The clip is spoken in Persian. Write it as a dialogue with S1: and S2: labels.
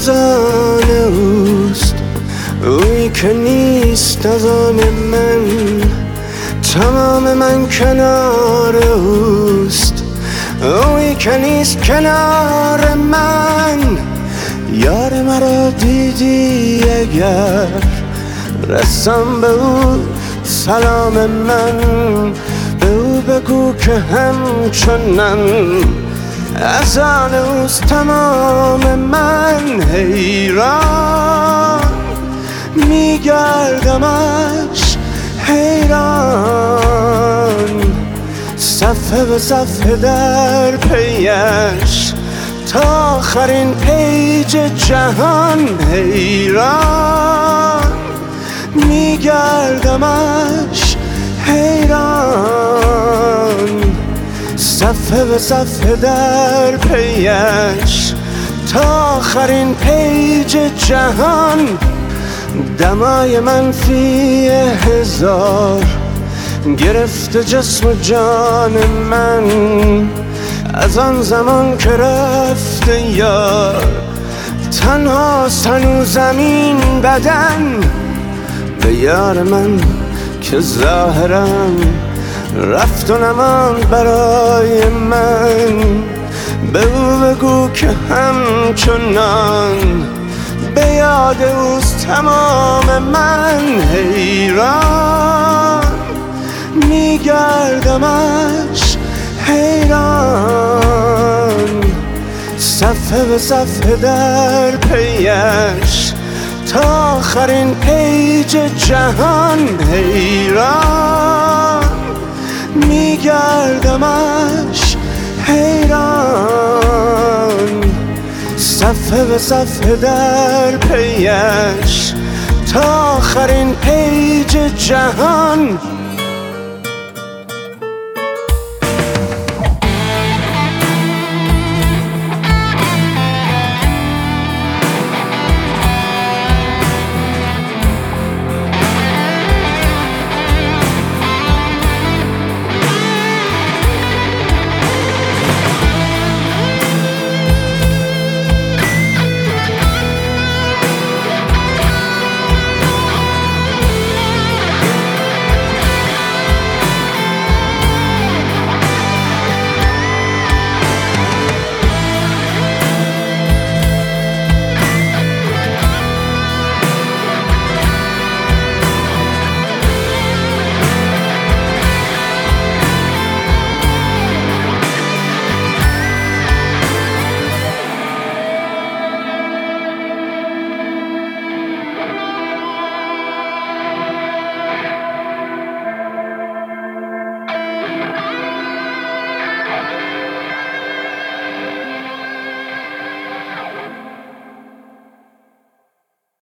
S1: از آن اوست، اویی که نیست از آن من، تمام من کنار اوست، اویی که نیست کنار من. یار مرا دیدی اگر، رسم به او سلام من، به او بگو که همچنان از آن اوست تمام من. حیران میگردمش، حیران صفحه به صفحه در پیش، تا آخرین پیج جهان. حیران میگردمش، حیران صفحه به صفحه در پیش، تا آخرین پیج جهان. دمای منفی 1000 گرفته جسم و جان من، از آن زمان که رفته یار، تنها هنوز زمین بدن. به یار من که ظاهرم رفت و نماند برای من، به او بگو که همچنان به یاد اوست تمام من. حیران میگردمش، حیران صفحه به صفحه در پیش، تا آخرین پیج جهان. حیران میگردمش، حیران صفحه به صفحه در پیش، تا آخرین پیج جهان.